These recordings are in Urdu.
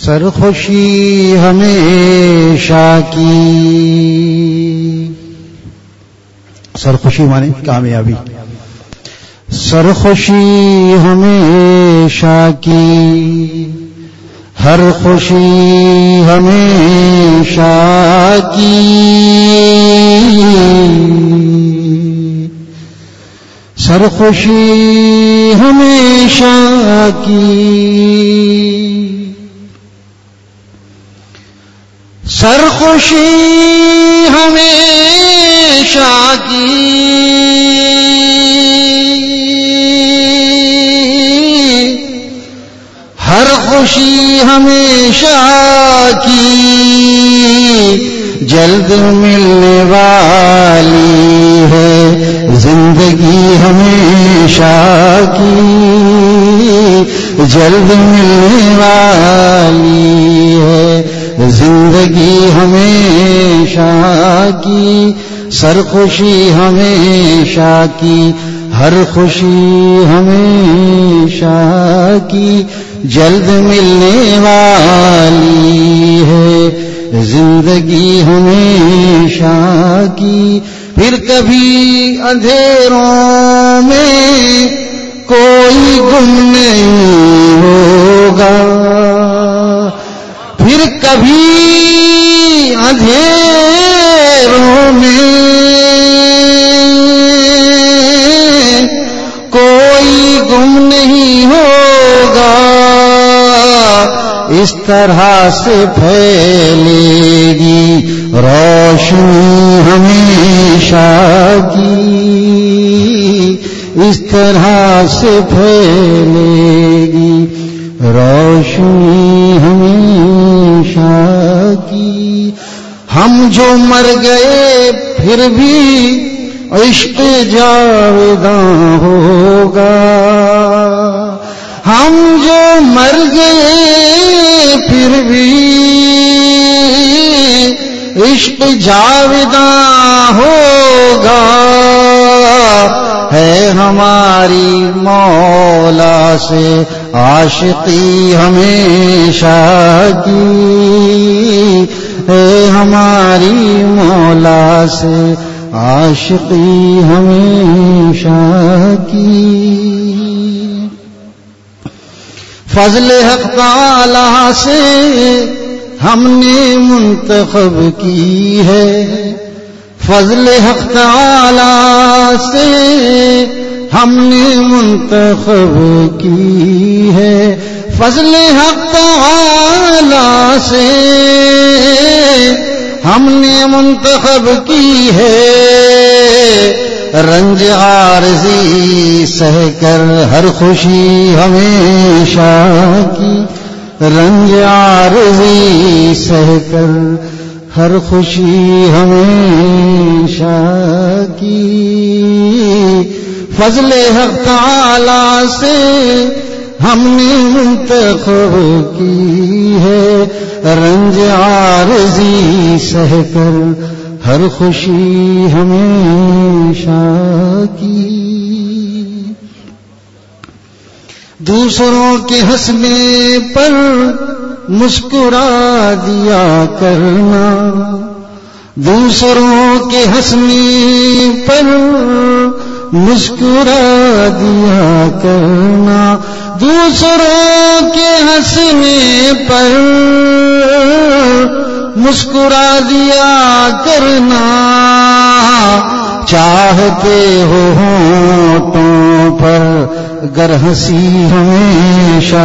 سرخوشی ہمیشہ کی. سرخوشی مانے کامیابی. سرخوشی ہمیشہ کی ہر خوشی ہمیشہ کی. سرخوشی ہمیشہ کی. سرخوشی ہمیشہ کی. ہر خوشی ہمیشہ کی. جلد ملنے والی ہے زندگی ہمیشہ کی. جلد ملنے والی ہے زندگی ہمیشہ کی. سرخوشی ہمیشہ کی ہر خوشی ہمیشہ کی. جلد ملنے والی ہے زندگی ہمیشہ کی. پھر کبھی اندھیروں میں کوئی گم نہیں ہوگا. پھر کبھی اندھیروں میں کوئی گم نہیں ہوگا. اس طرح سے پھیلے گی روشنی ہمیشہ کی. اس طرح سے پھیلے گی روشنی ہمیشہ کی. ہم جو مر گئے پھر بھی عشق جاوداں ہوگا. ہم جو مر گئے پھر بھی عشق جاوداں ہوگا. ہے ہماری مولا سے عاشقی ہمیشہ کی. ہے ہماری مولا سے عاشقی ہمیشہ کی. فضل حق تعالی سے ہم نے منتخب کی ہے. فضل حق تعالی سے ہم نے منتخب کی ہے. فضل حق تعالی سے ہم نے منتخب کی ہے. رنج عارضی سہ کر ہر خوشی ہمیشہ کی. رنج عارضی سہ کر ہر خوشی ہمیشہ کی. فضل حق تعالی سے ہم نے منتخب کی ہے. رنج عارضی سہ کر ہر خوشی ہمیشہ کی. دوسروں کے ہنسنے پر مسکرا دیا کرنا. دوسروں کے ہنسنے پر مسکرا دیا کرنا. دوسروں کے ہنسنے پر مسکرا دیا کرنا. چاہتے ہو ہونٹوں پر گر ہنسی ہمیشہ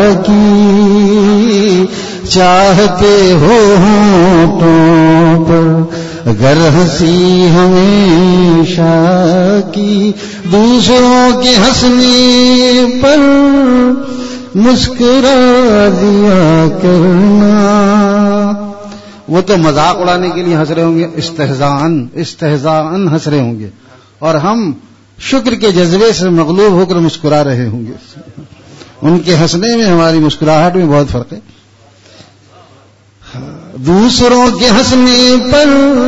کی. چاہتے ہو ہونٹوں پر گر ہنسی ہمیشہ کی. دوسروں کے ہنسنے پر مسکرا دیا کرنا. وہ تو مذاق اڑانے کے لیے ہنس رہے ہوں گے, استہزاءً ہنس رہے ہوں گے, اور ہم شکر کے جذبے سے مغلوب ہو کر مسکرا رہے ہوں گے. ان کے ہنسنے میں ہماری مسکراہٹ میں بہت فرق ہے. دوسروں کے ہنسنے پر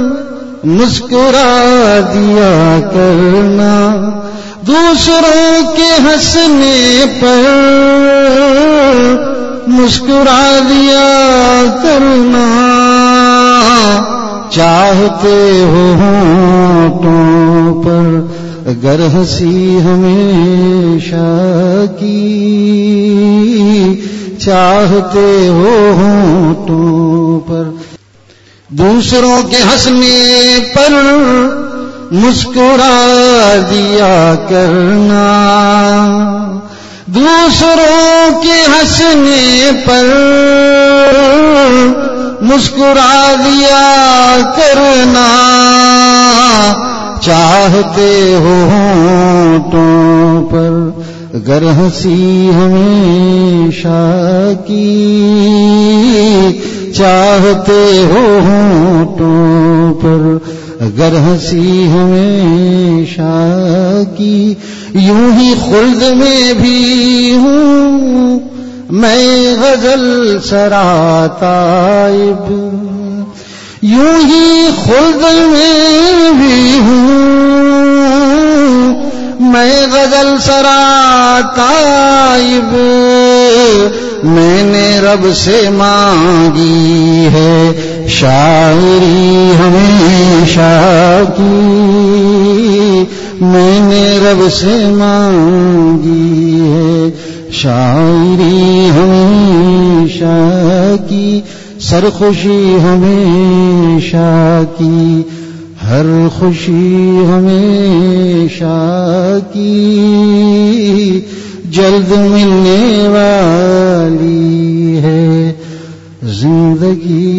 مسکرا دیا کرنا. دوسروں کے ہنسنے پر مسکرا دیا کرنا، چاہتے ہو ہونٹوں پر اگر ہنسی ہمیشہ کی، چاہتے ہو ہونٹوں پر دوسروں کے ہنسنے پر مسکرا دیا کرنا، دوسروں کے ہنسنے پر مسکرا دیا کرنا، چاہتے ہو ہونٹوں پر اگر ہنسی ہمیشہ کی، چاہتے ہو ہونٹوں پر اگر ہنسی ہمیشہ کی، یوں ہی خلد میں بھی ہوں میں غزل سرا تائب، یوں ہی خلد میں بھی ہوں میں غزل سرا تائب، میں نے رب سے مانگی ہے شاعری ہمیشہ کی، میں نے رب سے مانگی ہے شاعری ہمیشہ کی، سرخوشی ہمیشہ کی، ہر خوشی ہمیشہ کی، جلد ملنے والی ہے زندگی